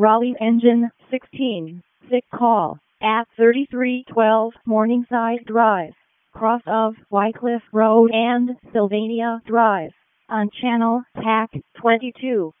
Raleigh Engine 16, sick call, at 3312 Morningside Drive, cross of Wycliffe Road and Sylvania Drive, on Channel TAC 22.